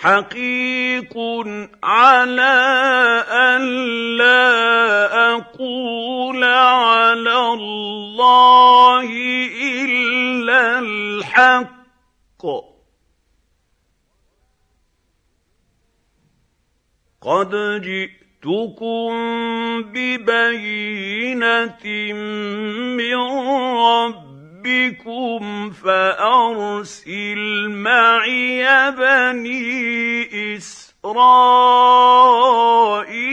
حقيق على ألا أقول على الله إلا الحق قد جئتكم ببينة من ربكم فأرسل معي بني إسرائيل